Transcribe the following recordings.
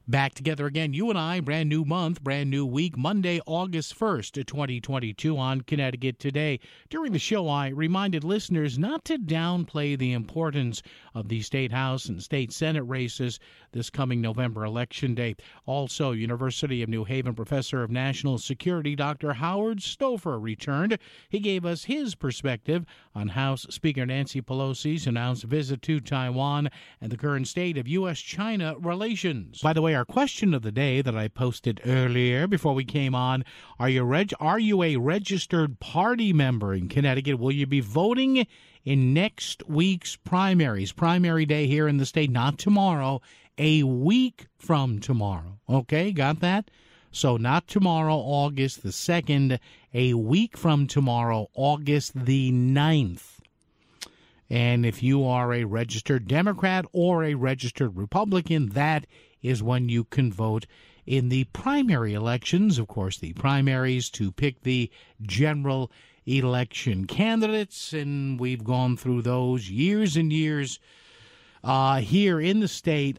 Back together again, you and I, brand new month, brand new week, Monday, August 1st, 2022 on Connecticut Today. During the show, I reminded listeners not to downplay the importance of the State House and State Senate races this coming November election day. Also, University of New Haven Professor of National Security Dr. Howard Stouffer returned. He gave us his perspective on House Speaker Nancy Pelosi's announced visit to Taiwan and the current state of U.S.-China relations. By the way, our question of the day that I posted earlier before we came on, are you a registered party member in Connecticut? Will you be voting in next week's primaries? Primary day here in the state, not tomorrow, a week from tomorrow. Okay, got that? So not tomorrow, August the 2nd, a week from tomorrow, August the 9th. And if you are a registered Democrat or a registered Republican, that is when you can vote in the primary elections. Of course, the primaries to pick the general election candidates, and we've gone through those years and years here in the state.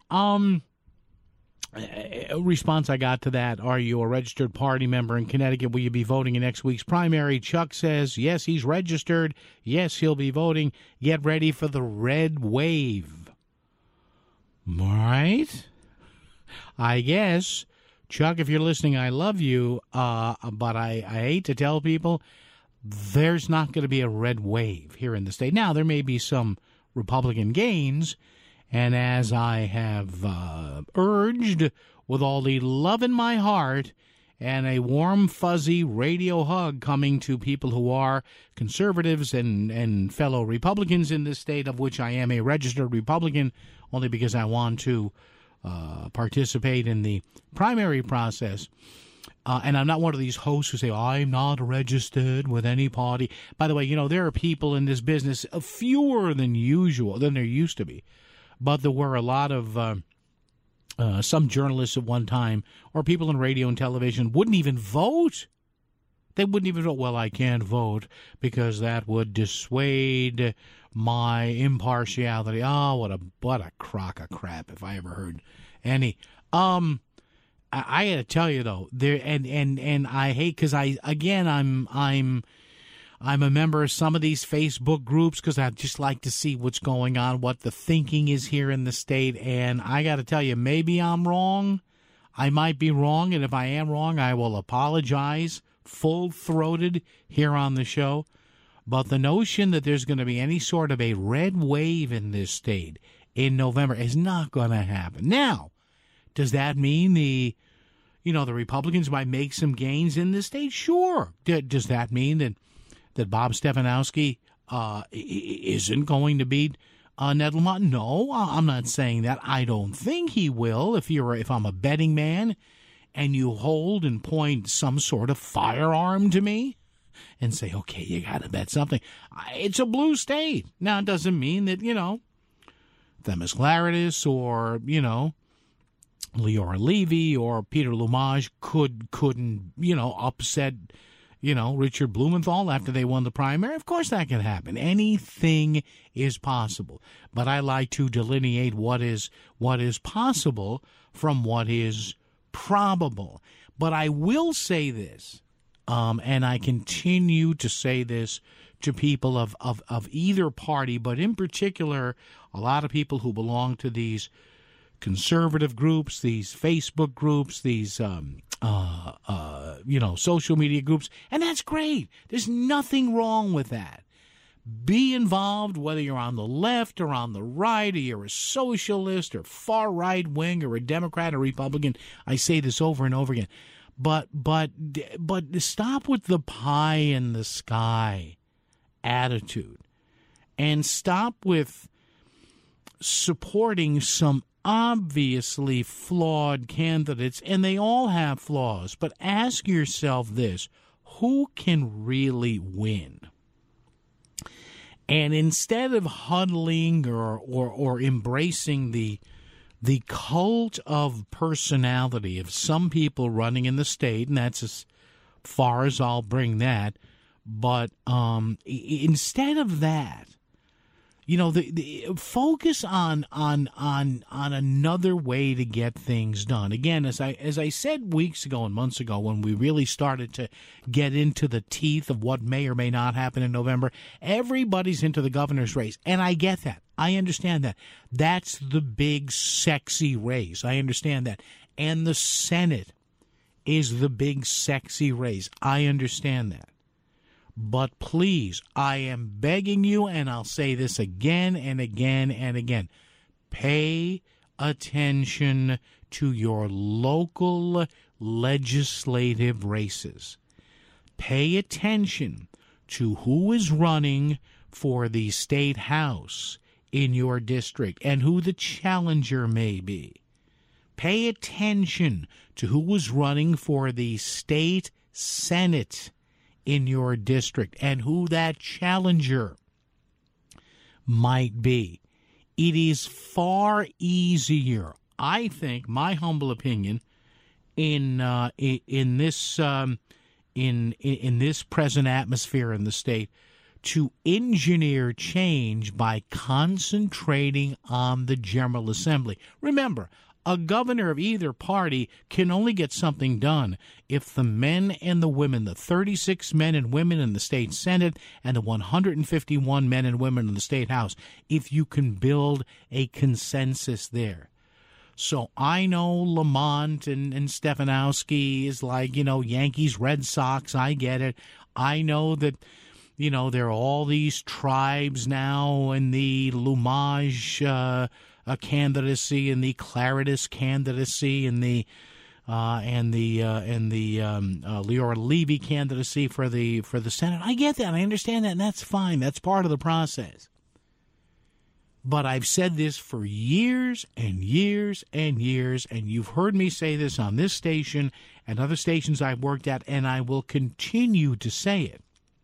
A response I got to that, are you a registered party member in Connecticut? Will you be voting in next week's primary? Chuck says, yes, he's registered. Yes, he'll be voting. Get ready for the red wave. Right? I guess. Chuck, if you're listening, I love you, but I hate to tell people there's not going to be a red wave here in the state. Now, there may be some Republican gains, and as I have urged with all the love in my heart and a warm, fuzzy radio hug coming to people who are conservatives and fellow Republicans in this state, of which I am a registered Republican, only because I want to participate in the primary process. And I'm not one of these hosts who say, I'm not registered with any party. By the way, you know, there are people in this business, fewer than usual, than there used to be. But there were a lot of some journalists at one time, or people in radio and television, wouldn't even vote. They wouldn't even vote. Well, I can't vote because that would dissuade my impartiality. Oh, what a crock of crap, if I ever heard any. I got to tell you though, there and I hate, because I'm a member of some of these Facebook groups because I just like to see what's going on, what the thinking is here in the state. And I got to tell you, maybe I'm wrong. I might be wrong. And if I am wrong, I will apologize full-throated here on the show. But the notion that there's going to be any sort of a red wave in this state in November is not going to happen. Now, does that mean the Republicans might make some gains in this state? Sure. Does that mean that Bob Stefanowski isn't going to beat Ned Lamont? No, I'm not saying that. I don't think he will. If I'm a betting man and you hold and point some sort of firearm to me and say, okay, you got to bet something. It's a blue state. Now, it doesn't mean that, Themis Claridis or, Leora Levy or Peter Lumage couldn't, upset, Richard Blumenthal after they won the primary. Of course that can happen. Anything is possible. But I like to delineate what is possible from what is probable. But I will say this, and I continue to say this to people of either party, but in particular, a lot of people who belong to these conservative groups, these Facebook groups, these social media groups, and that's great. There's nothing wrong with that. Be involved, whether you're on the left or on the right, or you're a socialist or far right wing or a Democrat or Republican. I say this over and over again. But stop with the pie in the sky attitude, and stop with supporting some obviously flawed candidates, and they all have flaws. But ask yourself this: who can really win? And instead of huddling or embracing the cult of personality of some people running in the state, and that's as far as I'll bring that, but instead of that, the focus on another way to get things done. Again, as I said weeks ago and months ago, when we really started to get into the teeth of what may or may not happen in November, everybody's into the governor's race, and I get that. I understand that. That's the big sexy race. I understand that. And the Senate is the big sexy race. I understand that. But please, I am begging you, and I'll say this again and again and again, pay attention to your local legislative races. Pay attention to who is running for the state house in your district and who the challenger may be. Pay attention to who is running for the state senate in your district and who that challenger might be. It is far easier, I think, my humble opinion, in this present atmosphere in the state, to engineer change by concentrating on the General Assembly. Remember, a governor of either party can only get something done if the men and the women, the 36 men and women in the state Senate and the 151 men and women in the state House, if you can build a consensus there. So I know Lamont and Stefanowski is like, Yankees, Red Sox. I get it. I know that, there are all these tribes now in the Lumage candidacy and the Claridis candidacy and the Leora Levy candidacy for the Senate. I get that. I understand that, and that's fine. That's part of the process. But I've said this for years and years and years, and you've heard me say this on this station and other stations I've worked at, and I will continue to say it.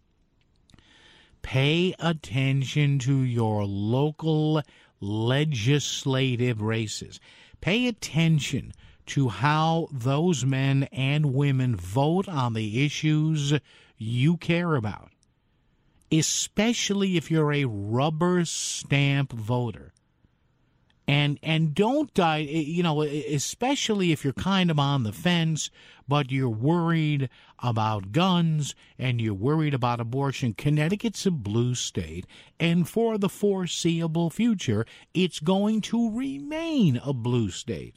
Pay attention to your local legislative races. Pay attention to how those men and women vote on the issues you care about, especially if you're a rubber stamp voter. And don't die, especially if you're kind of on the fence, but you're worried about guns and you're worried about abortion. Connecticut's a blue state, and for the foreseeable future, it's going to remain a blue state.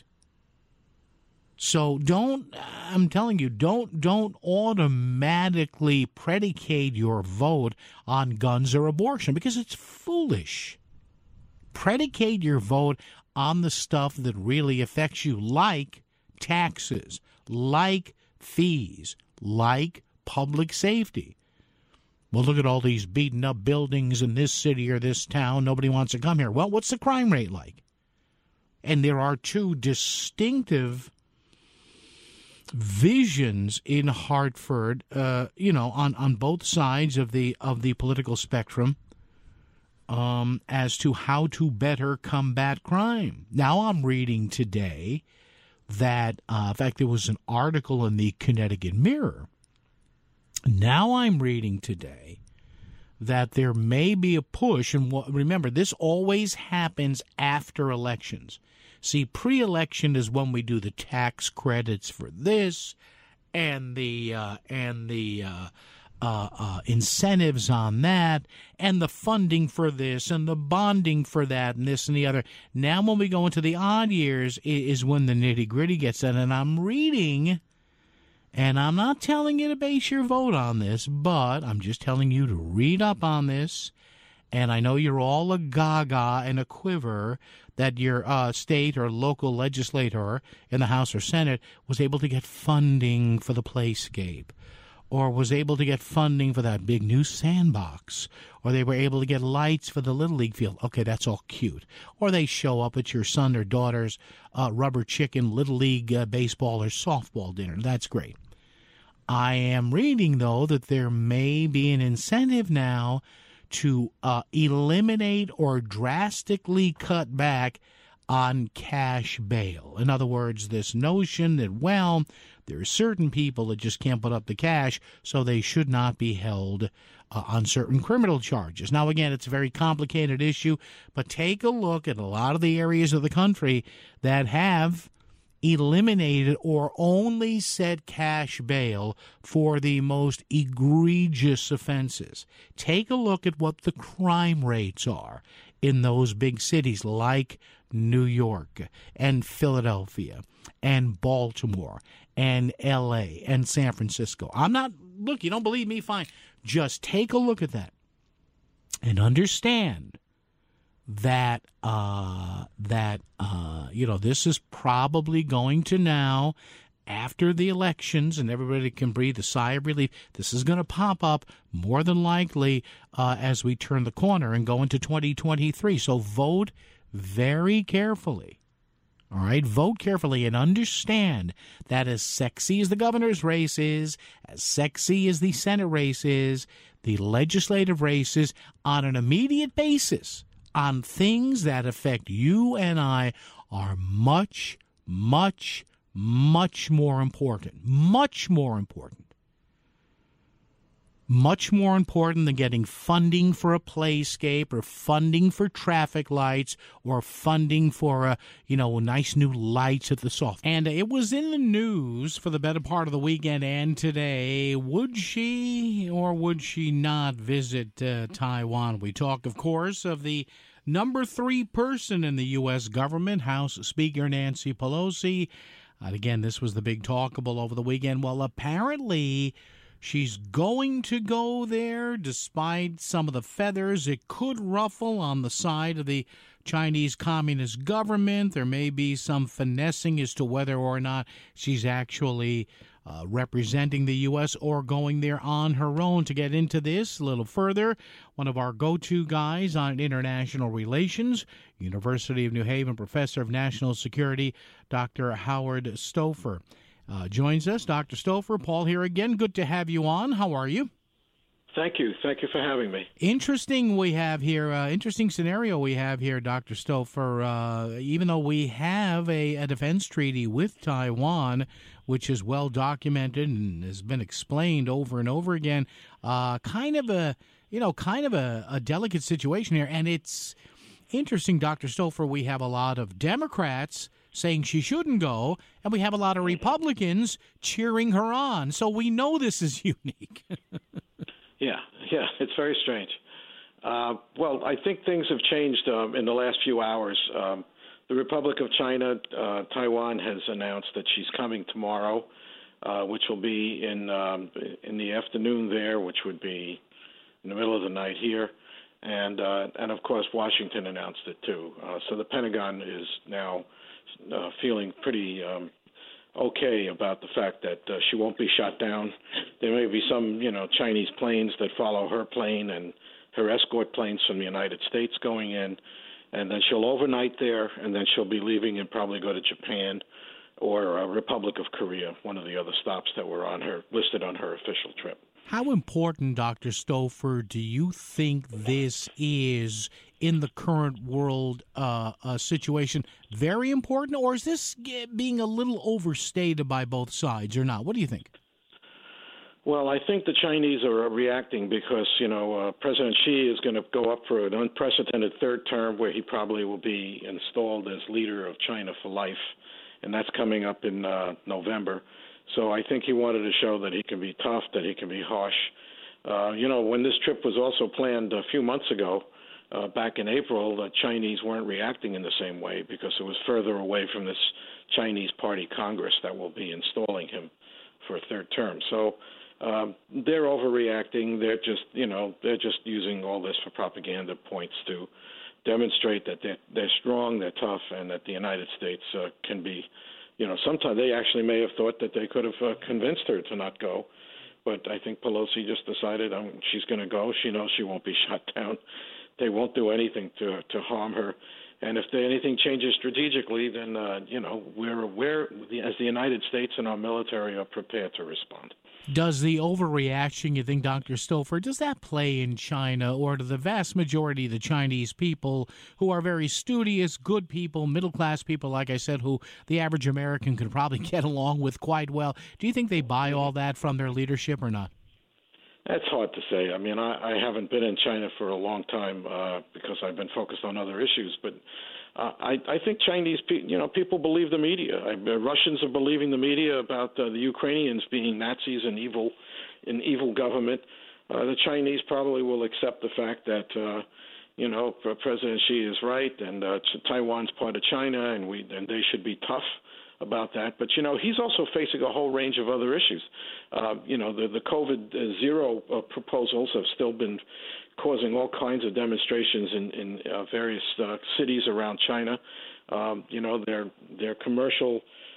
So I'm telling you, don't automatically predicate your vote on guns or abortion, because it's foolish. Predicate your vote on the stuff that really affects you, like taxes, like fees, like public safety. Well, look at all these beaten up buildings in this city or this town. Nobody wants to come here. Well, what's the crime rate like? And there are two distinctive visions in Hartford, on both sides of the political spectrum, as to how to better combat crime. Now, I'm reading today that, in fact, there was an article in the Connecticut Mirror. Now I'm reading today that there may be a push, and remember, this always happens after elections. See, pre-election is when we do the tax credits for this and the incentives on that, and the funding for this, and the bonding for that, and this and the other. Now when we go into the odd years is when the nitty-gritty gets done. And I'm reading, and I'm not telling you to base your vote on this, but I'm just telling you to read up on this. And I know you're all a gaga and a quiver that your state or local legislator in the House or Senate was able to get funding for the playscape, or was able to get funding for that big new sandbox, or they were able to get lights for the Little League field. Okay, that's all cute. Or they show up at your son or daughter's rubber chicken Little League baseball or softball dinner. That's great. I am reading, though, that there may be an incentive now to eliminate or drastically cut back on cash bail. In other words, this notion that, well, there are certain people that just can't put up the cash, so they should not be held on certain criminal charges. Now, again, it's a very complicated issue, but take a look at a lot of the areas of the country that have eliminated or only set cash bail for the most egregious offenses. Take a look at what the crime rates are in those big cities like New York and Philadelphia and Baltimore and L.A. and San Francisco. Look, you don't believe me? Fine. Just take a look at that and understand that this is probably going to now, after the elections, and everybody can breathe a sigh of relief, this is going to pop up more than likely as we turn the corner and go into 2023. So vote very carefully. All right, vote carefully and understand that as sexy as the governor's race is, as sexy as the Senate race is, the legislative races on an immediate basis on things that affect you and I are much, much, much more important. Much more important. Much more important than getting funding for a playscape or funding for traffic lights or funding for nice new lights at the soft. And it was in the news for the better part of the weekend and today. Would she or would she not visit Taiwan? We talk, of course, of the number 3 person in the U.S. government, House Speaker Nancy Pelosi. And again, this was the big talkable over the weekend. Well, apparently she's going to go there despite some of the feathers it could ruffle on the side of the Chinese Communist government. There may be some finessing as to whether or not she's actually representing the U.S. or going there on her own. To get into this a little further, one of our go-to guys on international relations, University of New Haven professor of national security, Dr. Howard Stouffer, joins us. Dr. Stouffer, Paul here again. Good to have you on. How are you? Thank you. Thank you for having me. Interesting scenario we have here, Dr. Stouffer. Even though we have a defense treaty with Taiwan, which is well documented and has been explained over and over again, kind of a delicate situation here. And it's interesting, Dr. Stouffer, we have a lot of Democrats saying she shouldn't go, and we have a lot of Republicans cheering her on. So we know this is unique. Yeah, it's very strange. Well, I think things have changed in the last few hours. The Republic of China, Taiwan, has announced that she's coming tomorrow, which will be in the afternoon there, which would be in the middle of the night here. And of course, Washington announced it too. So the Pentagon is now feeling pretty okay about the fact that she won't be shot down. There may be some, Chinese planes that follow her plane and her escort planes from the United States going in, and then she'll overnight there, and then she'll be leaving and probably go to Japan or Republic of Korea, one of the other stops that were listed on her official trip. How important, Dr. Stouffer, do you think this is in the current world situation? Very important, or is this being a little overstated by both sides or not? What do you think? Well, I think the Chinese are reacting because, President Xi is going to go up for an unprecedented third term where he probably will be installed as leader of China for life, and that's coming up in November. So I think he wanted to show that he can be tough, that he can be harsh. When this trip was also planned a few months ago, back in April, the Chinese weren't reacting in the same way because it was further away from this Chinese Party Congress that will be installing him for a third term. So they're overreacting. They're just using all this for propaganda points to demonstrate that they're strong, they're tough, and that the United States can be. Sometimes they actually may have thought that they could have convinced her to not go, but I think Pelosi just decided she's going to go. She knows she won't be shot down. They won't do anything to harm her. And if anything changes strategically, then, we're as the United States and our military are prepared to respond. Does the overreaction, you think, Dr. Stouffer, does that play in China, or do the vast majority of the Chinese people, who are very studious, good people, middle-class people, like I said, who the average American could probably get along with quite well, do you think they buy all that from their leadership or not? That's hard to say. I mean, I haven't been in China for a long time because I've been focused on other issues, but I think Chinese people believe the media. Russians are believing the media about the Ukrainians being Nazis and evil government. The Chinese probably will accept the fact that President Xi is right, and Taiwan's part of China, and they should be tough about that. But he's also facing a whole range of other issues. The COVID zero proposals have still been causing all kinds of demonstrations in various cities around China. Their commercial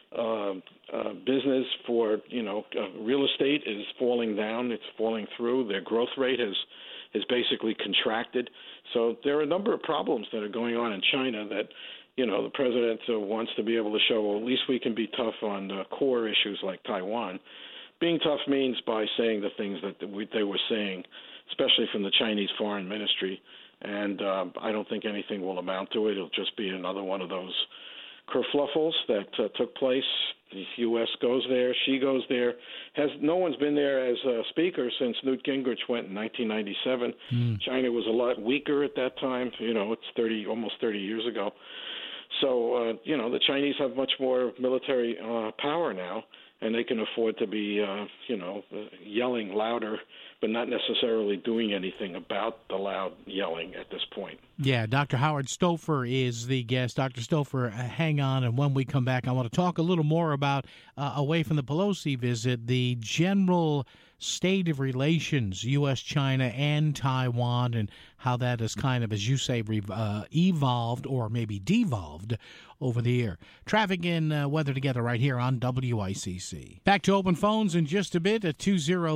business for real estate is falling down. It's falling through. Their growth rate has basically contracted. So there are a number of problems that are going on in China that the president wants to be able to show, well, at least we can be tough on core issues like Taiwan. Being tough means by saying the things that they were saying, especially from the Chinese Foreign Ministry. And I don't think anything will amount to it. It'll just be another one of those kerfluffles that took place. The U.S. goes there. She goes there. No one's been there as a speaker since Newt Gingrich went in 1997. China was a lot weaker at that time. It's almost 30 years ago. So, the Chinese have much more military power now, and they can afford to be, yelling louder, but not necessarily doing anything about the loud yelling at this point. Yeah, Dr. Howard Stouffer is the guest. Dr. Stouffer, hang on, and when we come back, I want to talk a little more about, away from the Pelosi visit, the general state of relations, U.S., China, and Taiwan, and how that has kind of, as you say, evolved or maybe devolved over the year. Traffic and weather together right here on WICC. Back to open phones in just a bit at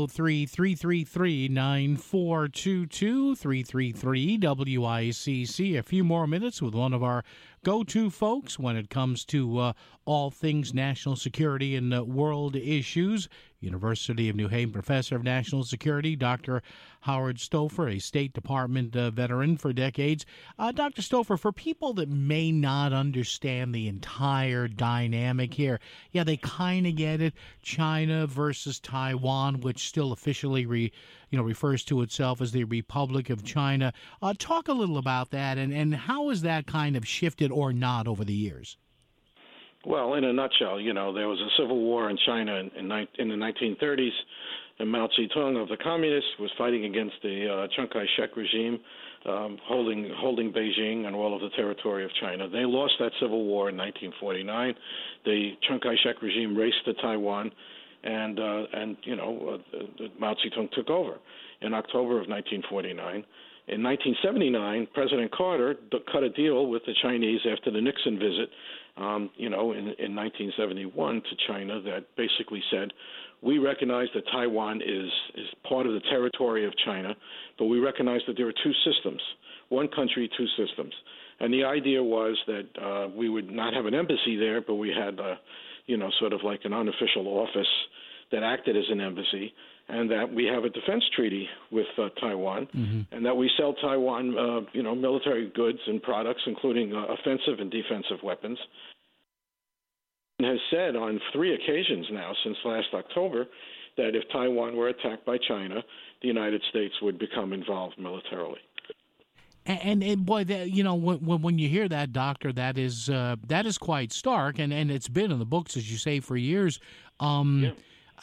203-333-9422, 333-WICC. A few more minutes with one of our go-to folks when it comes to all things national security and world issues. University of New Haven professor of national security, Dr. Howard Stouffer, a State Department veteran for decades. Dr. Stouffer, for people that may not understand the entire dynamic here, yeah, they kind of get it. China versus Taiwan, which still officially refers to itself as the Republic of China. Talk a little about that, and how has that kind of shifted or not over the years? Well, in a nutshell, there was a civil war in China in the 1930s, and Mao Zedong of the Communists was fighting against the Chiang Kai-shek regime, holding Beijing and all of the territory of China. They lost that civil war in 1949. The Chiang Kai-shek regime raced to Taiwan, and Mao Zedong took over in October of 1949. In 1979, President Carter cut a deal with the Chinese after the Nixon visit, in 1971 to China that basically said, we recognize that Taiwan is part of the territory of China, but we recognize that there are two systems, one country, two systems. And the idea was that we would not have an embassy there, but we had, sort of like an unofficial office that acted as an embassy, and that we have a defense treaty with Taiwan, and that we sell Taiwan, military goods and products, including offensive and defensive weapons. And has said on 3 occasions now since last October that if Taiwan were attacked by China, the United States would become involved militarily. And boy, when you hear that, Doctor, that is quite stark, and it's been in the books, as you say, for years. There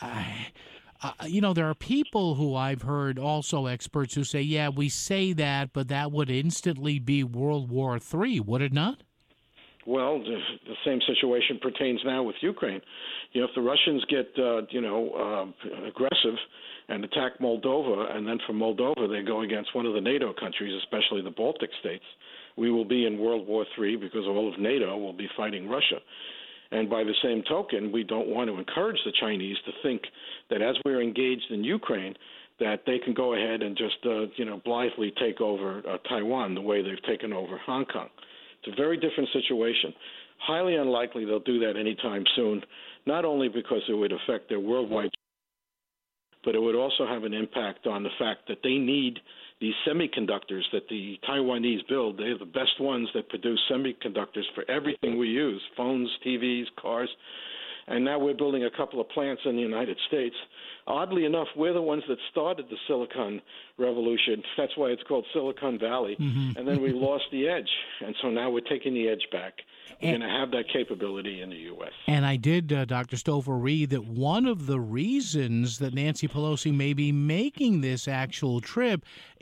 are people who I've heard, also experts, who say, yeah, we say that, but that would instantly be World War III, would it not? Well, the same situation pertains now with Ukraine. If the Russians get, aggressive and attack Moldova, and then from Moldova they go against one of the NATO countries, especially the Baltic states, we will be in World War III because all of NATO will be fighting Russia. And by the same token, we don't want to encourage the Chinese to think that as we're engaged in Ukraine, that they can go ahead and just, blithely take over Taiwan the way they've taken over Hong Kong. It's a very different situation. Highly unlikely they'll do that anytime soon, not only because it would affect their worldwide but it would also have an impact on the fact that they need these semiconductors that the Taiwanese build. They're the best ones that produce semiconductors for everything we use, phones, TVs, cars. And now we're building a couple of plants in the United States. Oddly enough, we're the ones that started the Silicon Revolution. That's why it's called Silicon Valley. Mm-hmm. And then we lost the edge. And so now we're taking the edge back. We're going to have that capability in the U.S. And I did, Dr. Stouffer, read that one of the reasons that Nancy Pelosi may be making this actual trip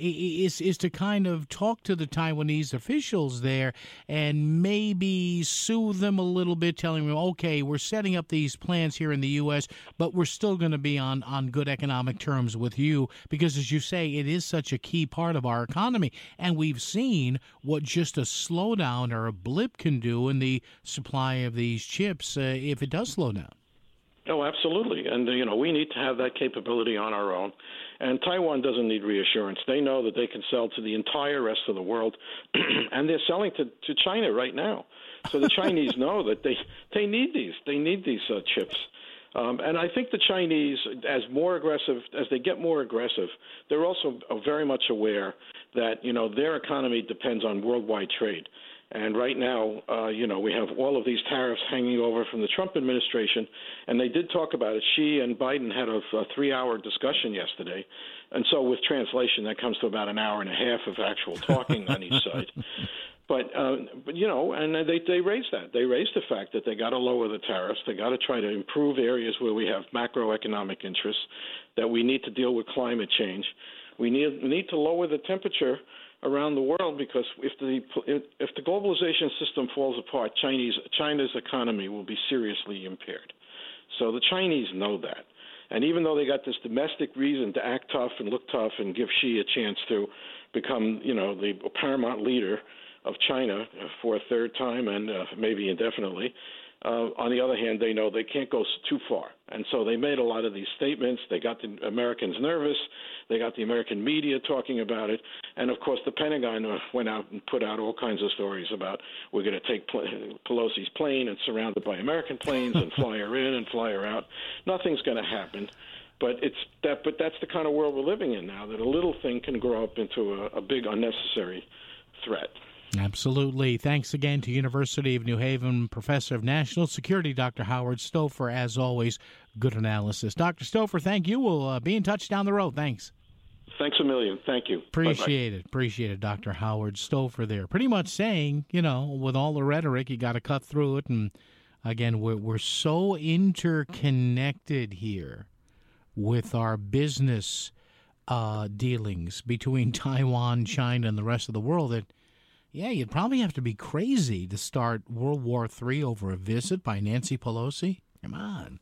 is to kind of talk to the Taiwanese officials there and maybe soothe them a little bit, telling them, okay, we're setting up these plants here in the U.S., but we're still going to be on good economic terms with you because, as you say, it is such a key part of our economy. And we've seen what just a slowdown or a blip can do in the supply of these chips if it does slow down. Oh, absolutely. And, we need to have that capability on our own. And Taiwan doesn't need reassurance. They know that they can sell to the entire rest of the world, and they're selling to China right now. So the Chinese know that they need these. They need these chips. And I think the Chinese, as they get more aggressive, they're also very much aware that, their economy depends on worldwide trade. And right now, we have all of these tariffs hanging over from the Trump administration, and they did talk about it. She and Biden had a 3-hour discussion yesterday, and so with translation, that comes to about an hour and a half of actual talking on each side. But and they raised that. They raised the fact that they got to lower the tariffs. They got to try to improve areas where we have macroeconomic interests, that we need to deal with climate change. We need to lower the temperature around the world, because if the globalization system falls apart, China's economy will be seriously impaired. So the Chinese know that. And even though they got this domestic reason to act tough and look tough and give Xi a chance to become, the paramount leader of China for a third time and maybe indefinitely, on the other hand, they know they can't go too far. And so they made a lot of these statements. They got the Americans nervous. They got the American media talking about it. And, of course, the Pentagon went out and put out all kinds of stories about we're going to take Pelosi's plane and surround it by American planes and fly her in and fly her out. Nothing's going to happen. But that's the kind of world we're living in now, that a little thing can grow up into a big unnecessary threat. Absolutely. Thanks again to University of New Haven Professor of National Security, Dr. Howard Stouffer. As always, good analysis. Dr. Stouffer, thank you. We'll be in touch down the road. Thanks. Thanks a million. Thank you. Appreciate it. Appreciate it, Dr. Howard Stouffer there. Pretty much saying, with all the rhetoric, you got to cut through it. And, again, we're so interconnected here with our business dealings between Taiwan, China, and the rest of the world that, yeah, you'd probably have to be crazy to start World War III over a visit by Nancy Pelosi. Come on.